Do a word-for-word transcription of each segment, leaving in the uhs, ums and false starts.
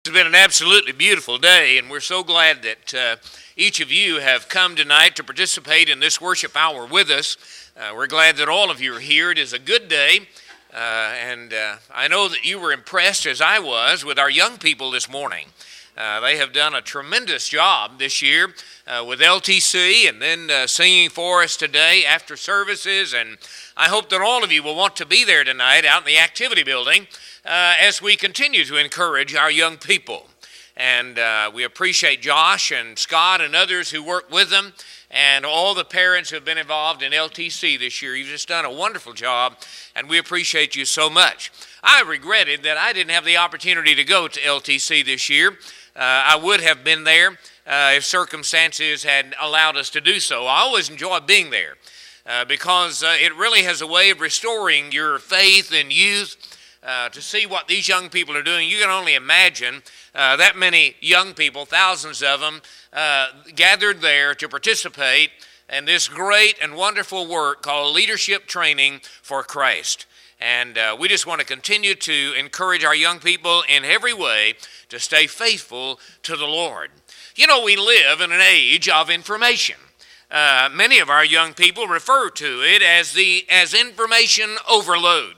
It's been an absolutely beautiful day, and we're so glad that uh, each of you have come tonight to participate in this worship hour with us. Uh, we're glad that all of you are here. It is a good day, uh, and uh, I know that you were impressed, as I was, with our young people this morning. Uh, they have done a tremendous job this year uh, with L T C and then uh, singing for us today after services, and I hope that all of you will want to be there tonight out in the activity building uh, as we continue to encourage our young people. And uh, we appreciate Josh and Scott and others who work with them, and all the parents who have been involved in L T C this year. You've just done a wonderful job, and we appreciate you so much. I regretted that I didn't have the opportunity to go to L T C this year. Uh, I would have been there uh, if circumstances had allowed us to do so. I always enjoy being there uh, because uh, it really has a way of restoring your faith and youth. Uh, to see what these young people are doing, you can only imagine uh, that many young people, thousands of them, uh, gathered there to participate in this great and wonderful work called Leadership Training for Christ. And uh, we just want to continue to encourage our young people in every way to stay faithful to the Lord. You know, we live in an age of information. Uh, many of our young people refer to it as the as information overload.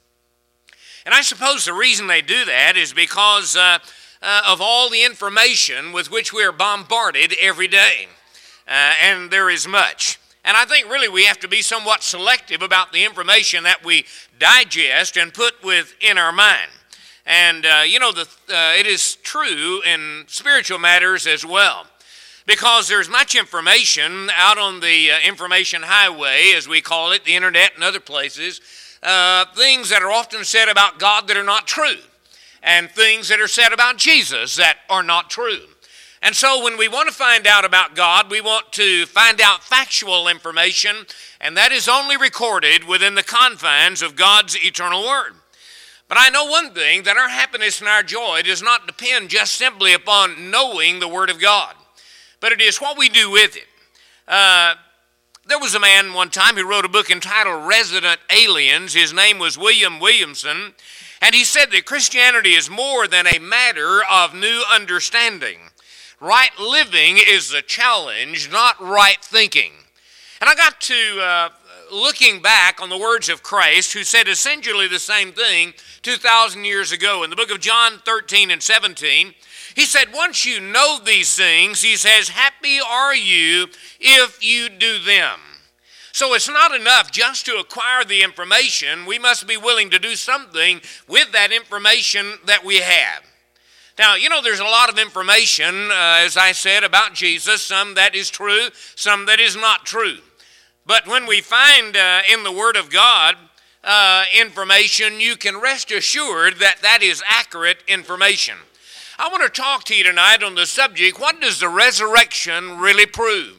And I suppose the reason they do that is because uh, uh, of all the information with which we are bombarded every day. Uh, and there is much. And I think really we have to be somewhat selective about the information that we digest and put within our mind. And, uh, you know, the, uh, it is true in spiritual matters as well. Because there's much information out on the uh, information highway, as we call it, the internet and other places, uh, things that are often said about God that are not true, and things that are said about Jesus that are not true. And so when we want to find out about God, we want to find out factual information, and that is only recorded within the confines of God's eternal Word. But I know one thing, that our happiness and our joy does not depend just simply upon knowing the Word of God, but it is what we do with it. Uh, there was a man one time who wrote a book entitled Resident Aliens. His name was William Williamson, and he said that Christianity is more than a matter of new understanding. Right living is the challenge, not right thinking. And I got to uh, looking back on the words of Christ, who said essentially the same thing two thousand years ago. In the book of John thirteen and seventeen, he said, once you know these things, he says, happy are you if you do them. So it's not enough just to acquire the information. We must be willing to do something with that information that we have. Now, you know, there's a lot of information, uh, as I said, about Jesus, some that is true, some that is not true. But when we find uh, in the Word of God uh, information, you can rest assured that that is accurate information. I want to talk to you tonight on the subject, what does the resurrection really prove?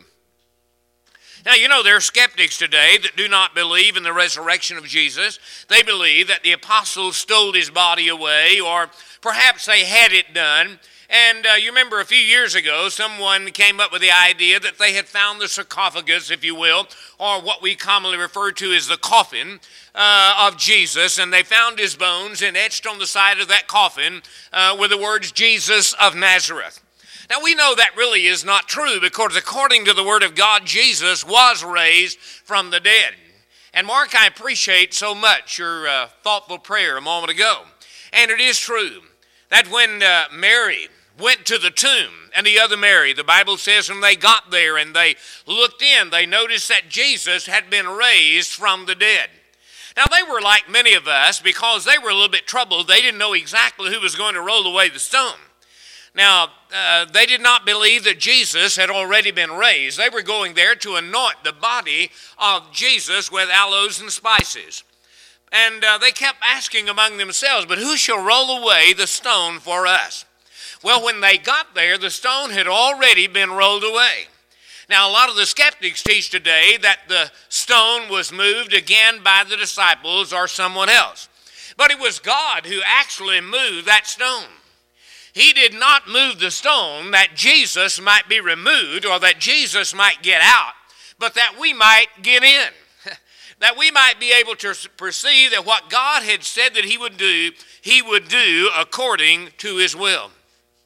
Now, you know, there are skeptics today that do not believe in the resurrection of Jesus. They believe that the apostles stole his body away, or perhaps they had it done. And uh, you remember a few years ago, someone came up with the idea that they had found the sarcophagus, if you will, or what we commonly refer to as the coffin uh, of Jesus, and they found his bones, and etched on the side of that coffin uh, were the words, Jesus of Nazareth. Now, we know that really is not true, because according to the Word of God, Jesus was raised from the dead. And Mark, I appreciate so much your uh, thoughtful prayer a moment ago. And it is true that when uh, Mary went to the tomb, and the other Mary, the Bible says when they got there and they looked in, they noticed that Jesus had been raised from the dead. Now, they were like many of us, because they were a little bit troubled. They didn't know exactly who was going to roll away the stone. Now, uh, they did not believe that Jesus had already been raised. They were going there to anoint the body of Jesus with aloes and spices. And uh, they kept asking among themselves, but who shall roll away the stone for us? Well, when they got there, the stone had already been rolled away. Now, a lot of the skeptics teach today that the stone was moved again by the disciples or someone else. But it was God who actually moved that stone. He did not move the stone that Jesus might be removed or that Jesus might get out, but that we might get in. That we might be able to perceive that what God had said that he would do, he would do according to his will.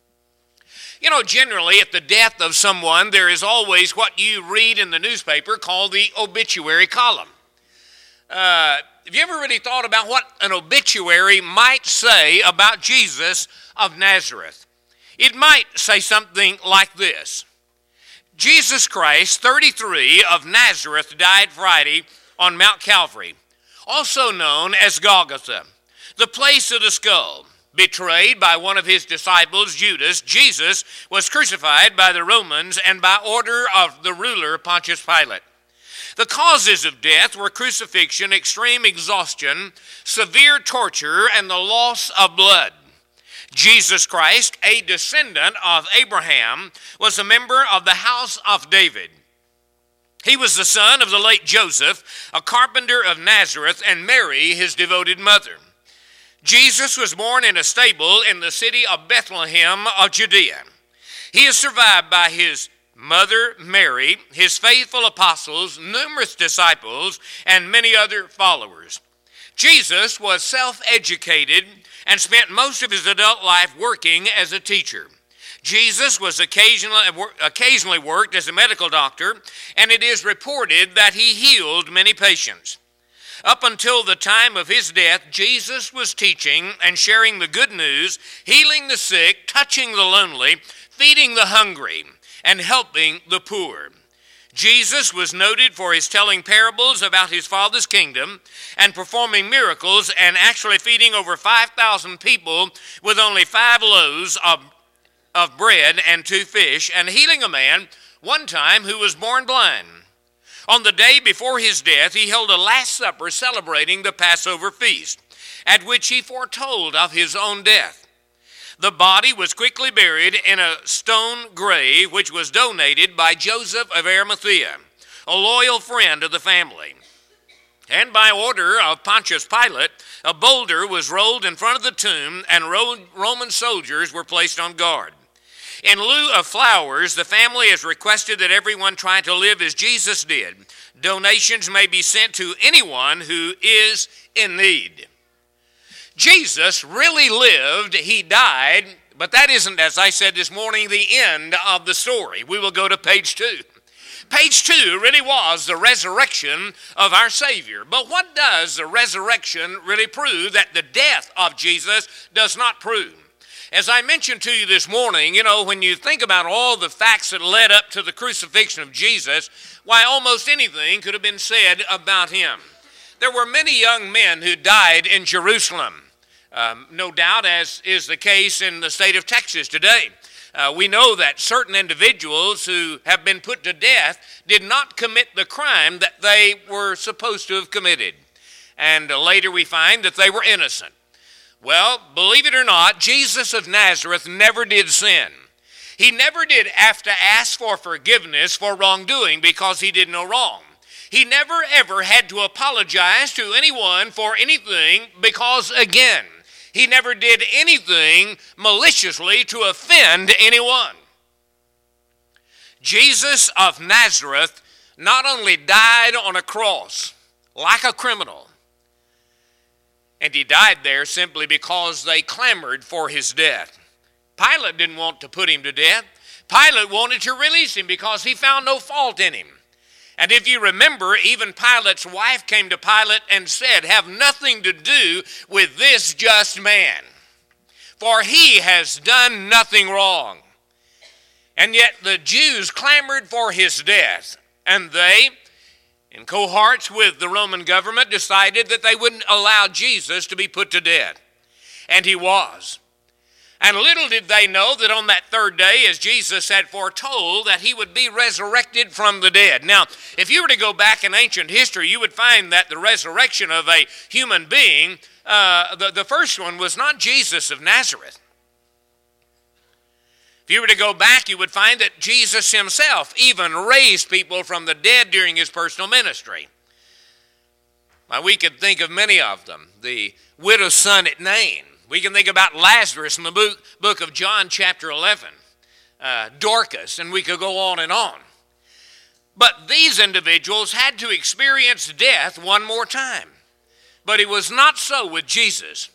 You know, generally at the death of someone, there is always what you read in the newspaper called the obituary column. Uh, have you ever really thought about what an obituary might say about Jesus of Nazareth? It might say something like this: Jesus Christ, thirty-three, of Nazareth, died Friday on Mount Calvary, also known as Golgotha, the place of the skull. Betrayed by one of his disciples, Judas, Jesus was crucified by the Romans and by order of the ruler Pontius Pilate. The causes of death were crucifixion, extreme exhaustion, severe torture, and the loss of blood. Jesus Christ, a descendant of Abraham, was a member of the house of David. He was the son of the late Joseph, a carpenter of Nazareth, and Mary, his devoted mother. Jesus was born in a stable in the city of Bethlehem of Judea. He is survived by his mother Mary, his faithful apostles, numerous disciples, and many other followers. Jesus was self-educated and spent most of his adult life working as a teacher. Jesus was occasionally, occasionally worked as a medical doctor, and it is reported that he healed many patients. Up until the time of his death, Jesus was teaching and sharing the good news, healing the sick, touching the lonely, feeding the hungry, and helping the poor. Jesus was noted for his telling parables about his Father's kingdom and performing miracles and actually feeding over five thousand people with only five loaves of, of bread and two fish, and healing a man one time who was born blind. On the day before his death, he held a Last Supper celebrating the Passover feast, at which he foretold of his own death. The body was quickly buried in a stone grave, which was donated by Joseph of Arimathea, a loyal friend of the family. And by order of Pontius Pilate, a boulder was rolled in front of the tomb, and Roman soldiers were placed on guard. In lieu of flowers, the family has requested that everyone try to live as Jesus did. Donations may be sent to anyone who is in need. Jesus really lived, he died, but that isn't, as I said this morning, the end of the story. We will go to page two. Page two really was the resurrection of our Savior. But what does the resurrection really prove that the death of Jesus does not prove? As I mentioned to you this morning, you know, when you think about all the facts that led up to the crucifixion of Jesus, why, almost anything could have been said about him. There were many young men who died in Jerusalem, um, no doubt, as is the case in the state of Texas today. Uh, we know that certain individuals who have been put to death did not commit the crime that they were supposed to have committed. And uh, later we find that they were innocent. Well, believe it or not, Jesus of Nazareth never did sin. He never did have to ask for forgiveness for wrongdoing because he did no wrong. He never ever had to apologize to anyone for anything because, again, he never did anything maliciously to offend anyone. Jesus of Nazareth not only died on a cross like a criminal, and he died there simply because they clamored for his death. Pilate didn't want to put him to death. Pilate wanted to release him because he found no fault in him. And if you remember, even Pilate's wife came to Pilate and said, "Have nothing to do with this just man, for he has done nothing wrong." And yet the Jews clamored for his death, and they, in cohorts with the Roman government, decided that they wouldn't allow Jesus to be put to death. And he was. And little did they know that on that third day, as Jesus had foretold, that he would be resurrected from the dead. Now, if you were to go back in ancient history, you would find that the resurrection of a human being, uh, the, the first one was not Jesus of Nazareth. If you were to go back, you would find that Jesus himself even raised people from the dead during his personal ministry. Now, we could think of many of them. The widow's son at Nain. We can think about Lazarus in the book, book of John chapter eleven. Uh, Dorcas, and we could go on and on. But these individuals had to experience death one more time. But it was not so with Jesus.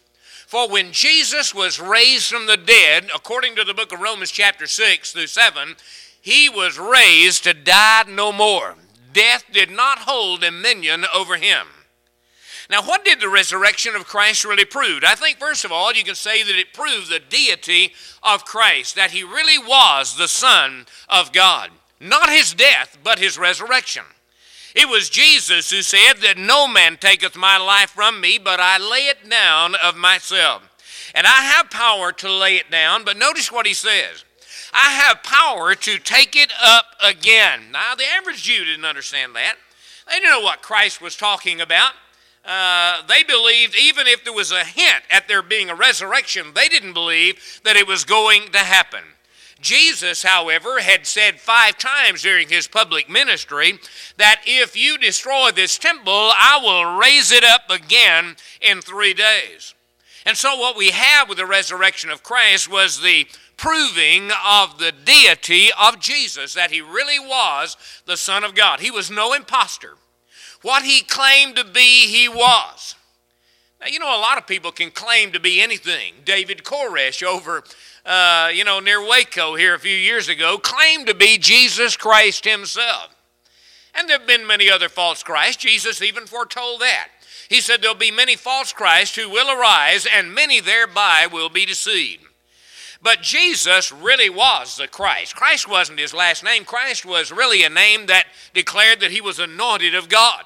For when Jesus was raised from the dead, according to the book of Romans chapter six through seven, he was raised to die no more. Death did not hold dominion over him. Now, what did the resurrection of Christ really prove? I think, first of all, you can say that it proved the deity of Christ, that he really was the Son of God. Not his death, but his resurrection. It was Jesus who said that no man taketh my life from me, but I lay it down of myself. And I have power to lay it down, but notice what he says. I have power to take it up again. Now, the average Jew didn't understand that. They didn't know what Christ was talking about. Uh, they believed even if there was a hint at there being a resurrection, they didn't believe that it was going to happen. Jesus, however, had said five times during his public ministry that if you destroy this temple, I will raise it up again in three days. And so what we have with the resurrection of Christ was the proving of the deity of Jesus, that he really was the Son of God. He was no imposter. What he claimed to be, he was. Now, you know, a lot of people can claim to be anything. David Koresh over, uh, you know, near Waco here a few years ago claimed to be Jesus Christ himself. And there have been many other false Christs. Jesus even foretold that. He said there'll be many false Christs who will arise, and many thereby will be deceived. But Jesus really was the Christ. Christ wasn't his last name. Christ was really a name that declared that he was anointed of God.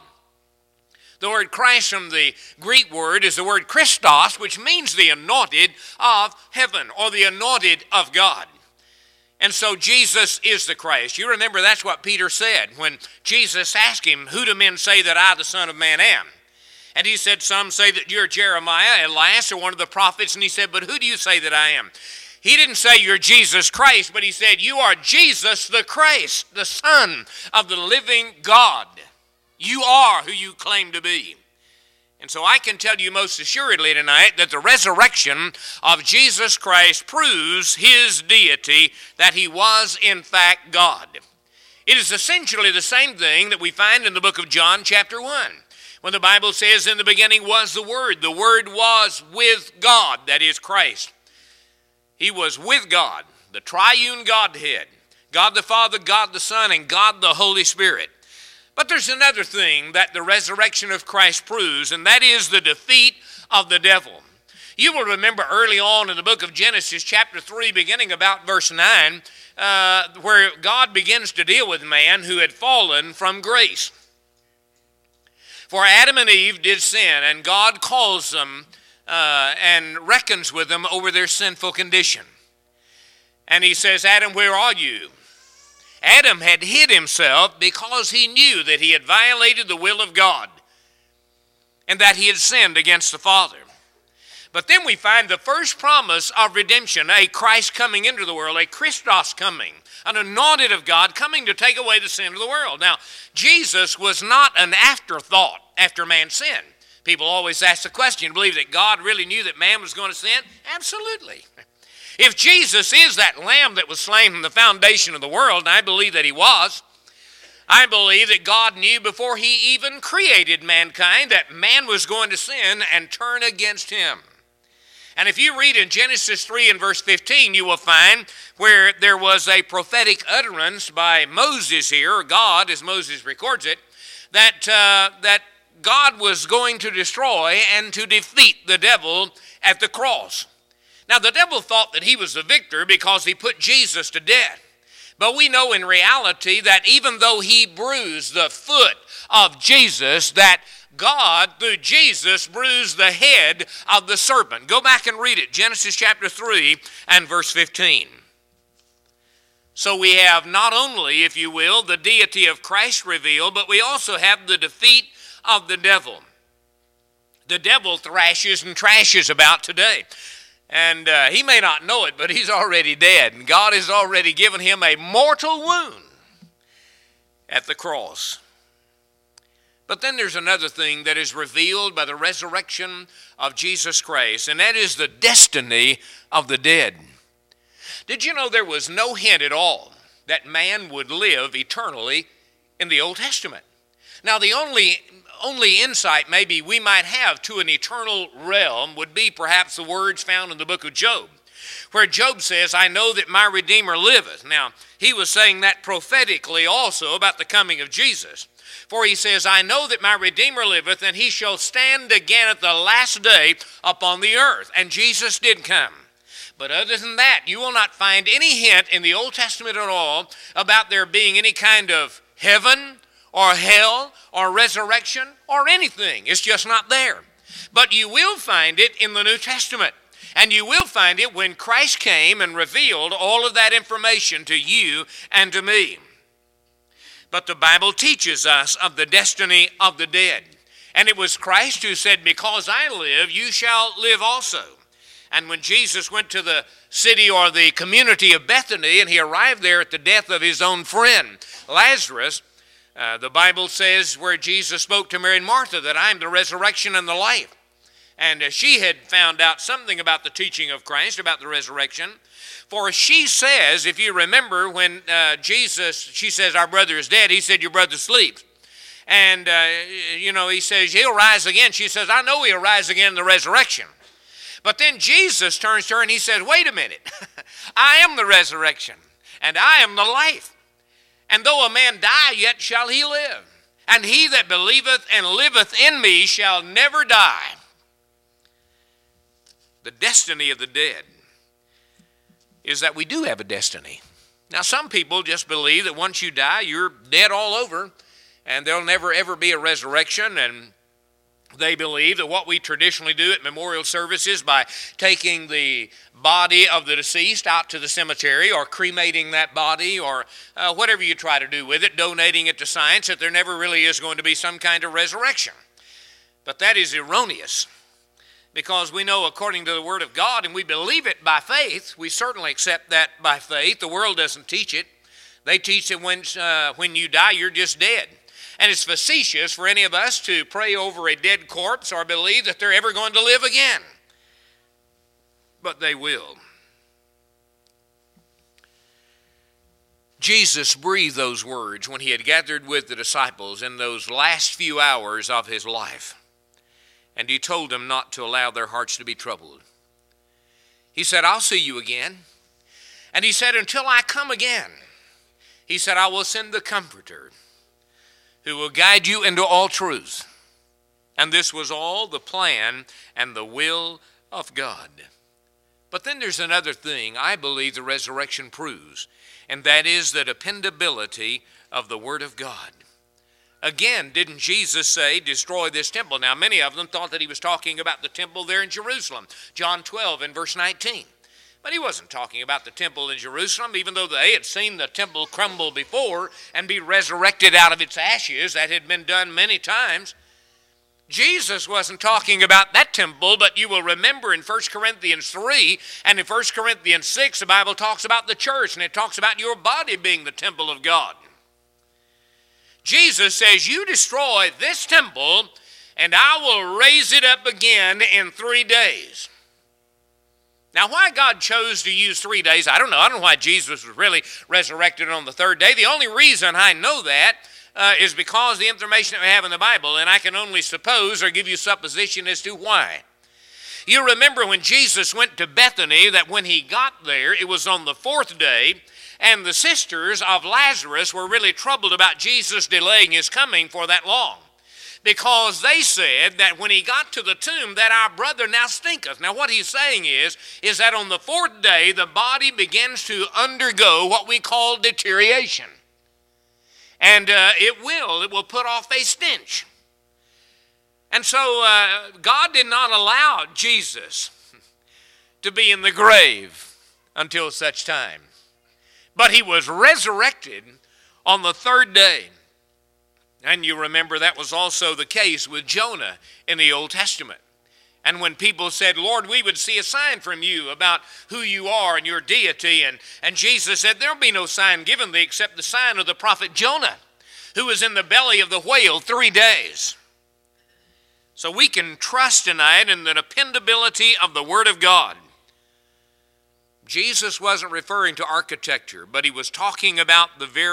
The word Christ from the Greek word is the word Christos, which means the anointed of heaven or the anointed of God. And so Jesus is the Christ. You remember that's what Peter said when Jesus asked him, who do men say that I, the Son of Man, am? And he said, some say that you're Jeremiah, Elias, or one of the prophets. And he said, but who do you say that I am? He didn't say you're Jesus Christ, but he said you are Jesus the Christ, the Son of the living God. You are who you claim to be. And so I can tell you most assuredly tonight that the resurrection of Jesus Christ proves his deity, that he was in fact God. It is essentially the same thing that we find in the book of John chapter one. When the Bible says in the beginning was the Word, the Word was with God, that is Christ. He was with God, the triune Godhead, God the Father, God the Son, and God the Holy Spirit. But there's another thing that the resurrection of Christ proves, and that is the defeat of the devil. You will remember early on in the book of Genesis chapter three, beginning about verse nine, uh, where God begins to deal with man who had fallen from grace. For Adam and Eve did sin, and God calls them uh, and reckons with them over their sinful condition. And he says, Adam, where are you? Adam had hid himself because he knew that he had violated the will of God and that he had sinned against the Father. But then we find the first promise of redemption, a Christ coming into the world, a Christos coming, an anointed of God coming to take away the sin of the world. Now, Jesus was not an afterthought after man sinned. People always ask the question, believe that God really knew that man was going to sin? Absolutely. If Jesus is that lamb that was slain from the foundation of the world, and I believe that he was, I believe that God knew before he even created mankind that man was going to sin and turn against him. And if you read in Genesis three and verse fifteen, you will find where there was a prophetic utterance by Moses here, or God, as Moses records it, that, uh, that God was going to destroy and to defeat the devil at the cross. Now, the devil thought that he was the victor because he put Jesus to death. But we know in reality that even though he bruised the foot of Jesus, that God, through Jesus, bruised the head of the serpent. Go back and read it, Genesis chapter three and verse fifteen. So we have not only, if you will, the deity of Christ revealed, but we also have the defeat of the devil. The devil thrashes and trashes about today. And uh, he may not know it, but he's already dead. And God has already given him a mortal wound at the cross. But then there's another thing that is revealed by the resurrection of Jesus Christ, and that is the destiny of the dead. Did you know there was no hint at all that man would live eternally in the Old Testament? Now, the only, only insight maybe we might have to an eternal realm would be perhaps the words found in the book of Job, where Job says, I know that my Redeemer liveth. Now, he was saying that prophetically also about the coming of Jesus. For he says, I know that my Redeemer liveth, and he shall stand again at the last day upon the earth. And Jesus did come. But other than that, you will not find any hint in the Old Testament at all about there being any kind of heaven or hell or resurrection or anything. It's just not there. But you will find it in the New Testament. And you will find it when Christ came and revealed all of that information to you and to me. But the Bible teaches us of the destiny of the dead. And it was Christ who said, because I live, you shall live also. And when Jesus went to the city or the community of Bethany, and he arrived there at the death of his own friend, Lazarus, uh, the Bible says where Jesus spoke to Mary and Martha that I am the resurrection and the life. And uh, she had found out something about the teaching of Christ, about the resurrection. For she says, if you remember when uh, Jesus, she says, our brother is dead. He said, your brother sleeps. And, uh, you know, he says, he'll rise again. She says, I know he'll rise again in the resurrection. But then Jesus turns to her and he says, wait a minute. I am the resurrection and I am the life. And though a man die, yet shall he live. And he that believeth and liveth in me shall never die. The destiny of the dead is that we do have a destiny. Now, some people just believe that once you die, you're dead all over, and there'll never ever be a resurrection, and they believe that what we traditionally do at memorial services by taking the body of the deceased out to the cemetery or cremating that body or uh, whatever you try to do with it, donating it to science, that there never really is going to be some kind of resurrection. But that is erroneous. Because we know according to the Word of God, and we believe it by faith, we certainly accept that by faith. The world doesn't teach it. They teach that when, uh, when you die, you're just dead. And it's facetious for any of us to pray over a dead corpse or believe that they're ever going to live again. But they will. Jesus breathed those words when he had gathered with the disciples in those last few hours of his life. And he told them not to allow their hearts to be troubled. He said, I'll see you again. And he said, until I come again, he said, I will send the Comforter who will guide you into all truth. And this was all the plan and the will of God. But then there's another thing I believe the resurrection proves, and that is the dependability of the Word of God. Again, didn't Jesus say, destroy this temple? Now, many of them thought that he was talking about the temple there in Jerusalem, John twelve and verse nineteen. But he wasn't talking about the temple in Jerusalem, even though they had seen the temple crumble before and be resurrected out of its ashes. That had been done many times. Jesus wasn't talking about that temple, but you will remember in First Corinthians three and in First Corinthians six, the Bible talks about the church, and it talks about your body being the temple of God. Jesus says, you destroy this temple, and I will raise it up again in three days. Now, why God chose to use three days, I don't know. I don't know why Jesus was really resurrected on the third day. The only reason I know that uh, is because the information that we have in the Bible, and I can only suppose or give you supposition as to why. You remember when Jesus went to Bethany, that when he got there, it was on the fourth day, and the sisters of Lazarus were really troubled about Jesus delaying his coming for that long, because they said that when he got to the tomb that our brother now stinketh. Now what he's saying is, is that on the fourth day the body begins to undergo what we call deterioration. And uh, it will, it will put off a stench. And so uh, God did not allow Jesus to be in the grave until such time. But he was resurrected on the third day. And you remember that was also the case with Jonah in the Old Testament. And when people said, Lord, we would see a sign from you about who you are and your deity. And, and Jesus said, there'll be no sign given thee except the sign of the prophet Jonah, who was in the belly of the whale three days. So we can trust tonight in the dependability of the Word of God. Jesus wasn't referring to architecture, but he was talking about the very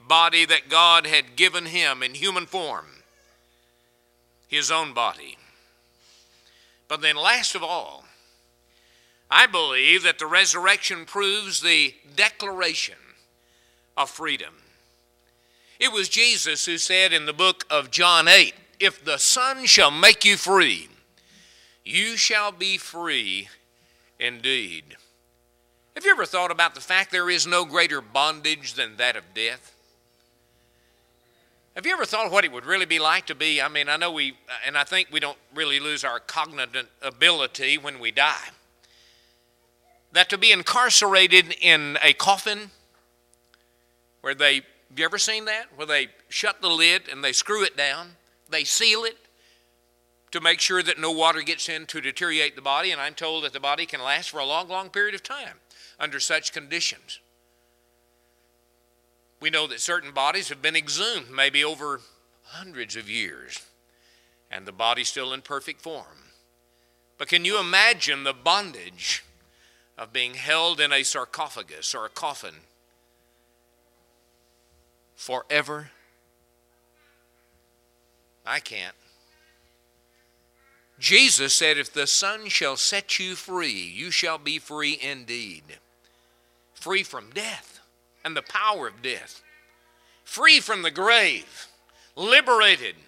body that God had given him in human form, his own body. But then last of all, I believe that the resurrection proves the declaration of freedom. It was Jesus who said in the book of John eight, "If the Son shall make you free, you shall be free indeed." Have you ever thought about the fact there is no greater bondage than that of death? Have you ever thought what it would really be like to be, I mean, I know we, and I think we don't really lose our cognitive ability when we die, that to be incarcerated in a coffin where they, have you ever seen that? Where they shut the lid and they screw it down, they seal it to make sure that no water gets in to deteriorate the body, and I'm told that the body can last for a long, long period of time under such conditions. We know that certain bodies have been exhumed maybe over hundreds of years, and the body's still in perfect form. But can you imagine the bondage of being held in a sarcophagus or a coffin forever? I can't. Jesus said, "If the Son shall set you free, you shall be free indeed." Free from death and the power of death. Free from the grave. Liberated.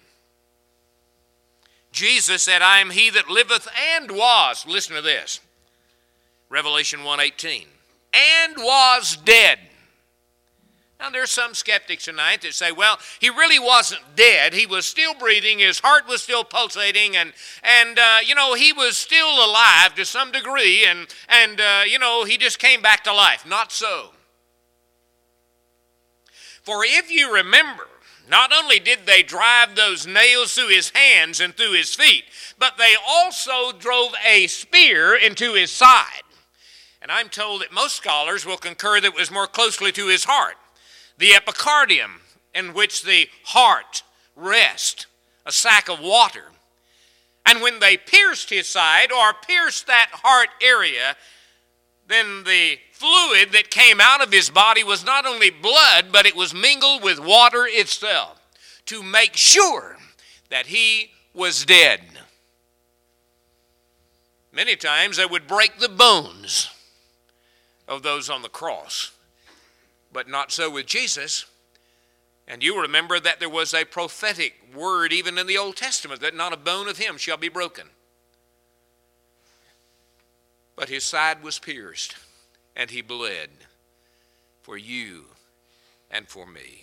Jesus said, "I am he that liveth and was," listen to this, Revelation one eighteen, "and was dead." Now there's some skeptics tonight that say, well, he really wasn't dead. He was still breathing. His heart was still pulsating. And, and uh, you know, he was still alive to some degree. And, and uh, you know, he just came back to life. Not so. For if you remember, not only did they drive those nails through his hands and through his feet, but they also drove a spear into his side. And I'm told that most scholars will concur that it was more closely to his heart. The epicardium, in which the heart rests, a sack of water. And when they pierced his side, or pierced that heart area, then the fluid that came out of his body was not only blood, but it was mingled with water itself, to make sure that he was dead. Many times they would break the bones of those on the cross. But not so with Jesus. And you remember that there was a prophetic word even in the Old Testament that not a bone of him shall be broken. But his side was pierced and he bled for you and for me.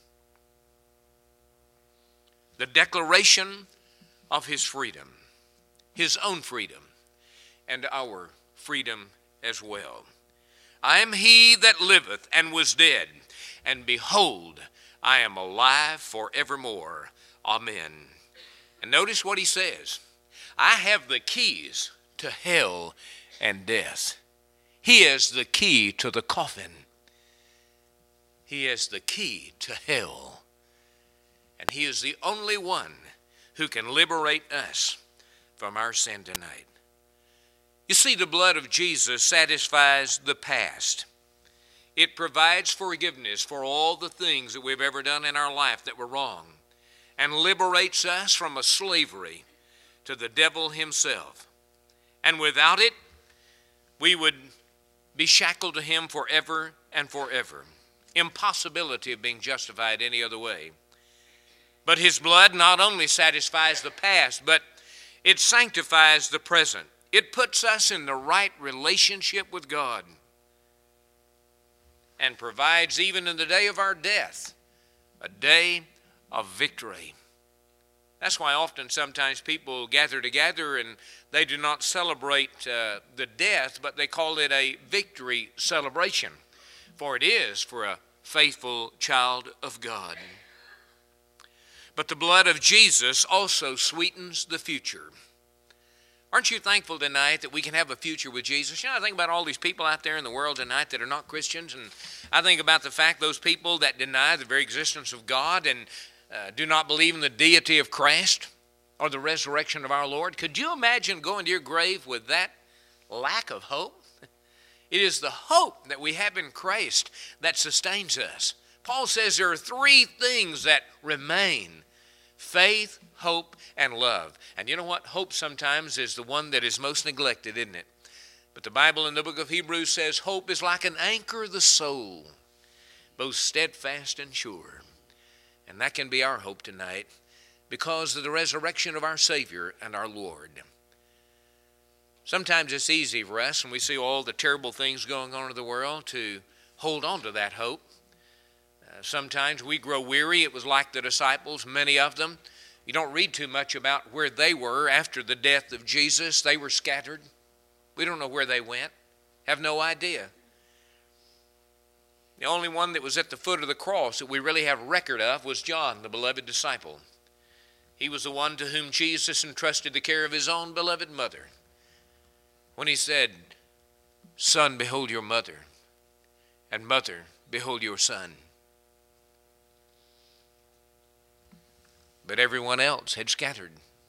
The declaration of his freedom, his own freedom, and our freedom as well. I am he that liveth and was dead, and behold, I am alive forevermore. Amen. And notice what he says. I have the keys to hell and death. He is the key to the coffin. He is the key to hell. And he is the only one who can liberate us from our sin tonight. You see, the blood of Jesus satisfies the past. It provides forgiveness for all the things that we've ever done in our life that were wrong, and liberates us from a slavery to the devil himself. And without it, we would be shackled to him forever and forever. Impossibility of being justified any other way. But his blood not only satisfies the past, but it sanctifies the present. It puts us in the right relationship with God and provides, even in the day of our death, a day of victory. That's why often sometimes people gather together and they do not celebrate uh, the death, but they call it a victory celebration, for it is for a faithful child of God. But the blood of Jesus also sweetens the future. Aren't you thankful tonight that we can have a future with Jesus? You know, I think about all these people out there in the world tonight that are not Christians, and I think about the fact those people that deny the very existence of God and uh, do not believe in the deity of Christ or the resurrection of our Lord. Could you imagine going to your grave with that lack of hope? It is the hope that we have in Christ that sustains us Paul says there are three things that remain: faith, hope, and love. And you know what? Hope sometimes is the one that is most neglected, isn't it? But the Bible in the book of Hebrews says hope is like an anchor of the soul, both steadfast and sure. And that can be our hope tonight because of the resurrection of our Savior and our Lord. Sometimes it's easy for us when we see all the terrible things going on in the world to hold on to that hope. Uh, sometimes we grow weary. It was like the disciples, many of them. You don't read too much about where they were after the death of Jesus. They were scattered. We don't know where they went. Have no idea. The only one that was at the foot of the cross that we really have record of was John, the beloved disciple. He was the one to whom Jesus entrusted the care of his own beloved mother. When he said, "Son, behold your mother, and mother, behold your son." But everyone else had scattered.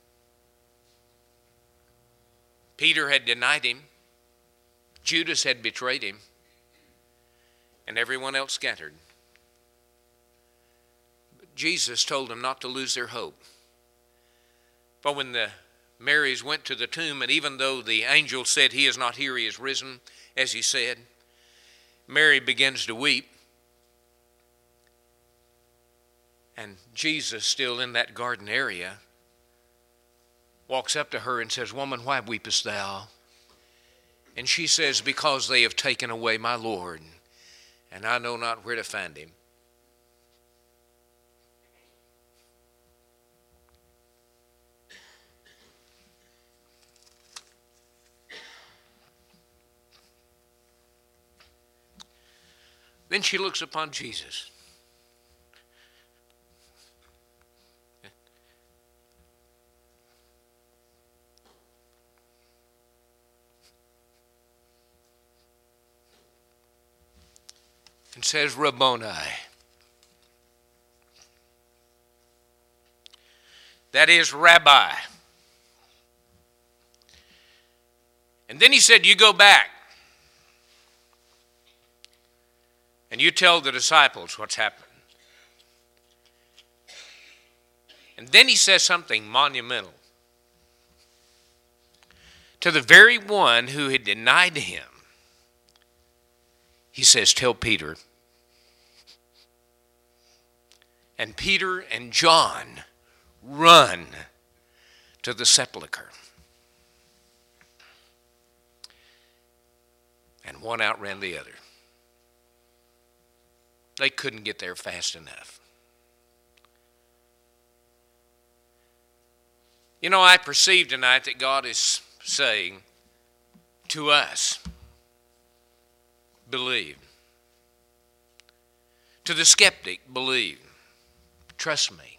Peter had denied him. Judas had betrayed him. And everyone else scattered. But Jesus told them not to lose their hope. But when the Marys went to the tomb, and even though the angel said, "He is not here, he is risen," as he said, Mary begins to weep. And Jesus, still in that garden area, walks up to her and says, "Woman, why weepest thou?" And she says, "Because they have taken away my Lord, and I know not where to find him." Then she looks upon Jesus. And says, "Rabboni." That is, Rabbi. And then he said, "You go back and you tell the disciples what's happened." And then he says something monumental. To the very one who had denied him, he says, "Tell Peter." And Peter and John run to the sepulcher. And one outran the other. They couldn't get there fast enough. You know, I perceive tonight that God is saying to us, believe. To the skeptic, believe. Trust me.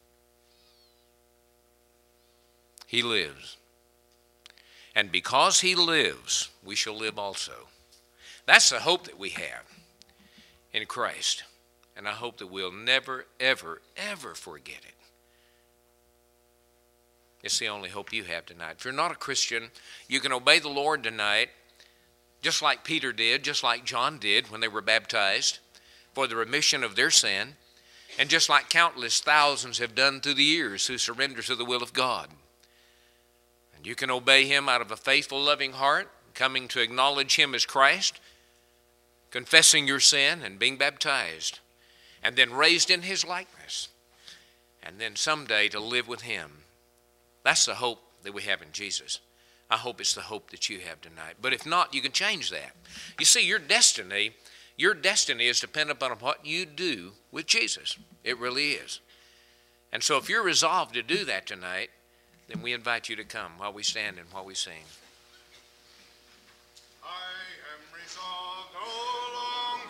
He lives. And because he lives, we shall live also. That's the hope that we have in Christ. And I hope that we'll never, ever, ever forget it. It's the only hope you have tonight. If you're not a Christian, you can obey the Lord tonight, just like Peter did, just like John did when they were baptized, for the remission of their sin, and just like countless thousands have done through the years who surrender to the will of God. And you can obey him out of a faithful, loving heart, coming to acknowledge him as Christ, confessing your sin and being baptized, and then raised in his likeness, and then someday to live with him. That's the hope that we have in Jesus. I hope it's the hope that you have tonight. But if not, you can change that. You see, your destiny, your destiny is dependent upon what you do with Jesus. It really is. And so if you're resolved to do that tonight, then we invite you to come while we stand and while we sing.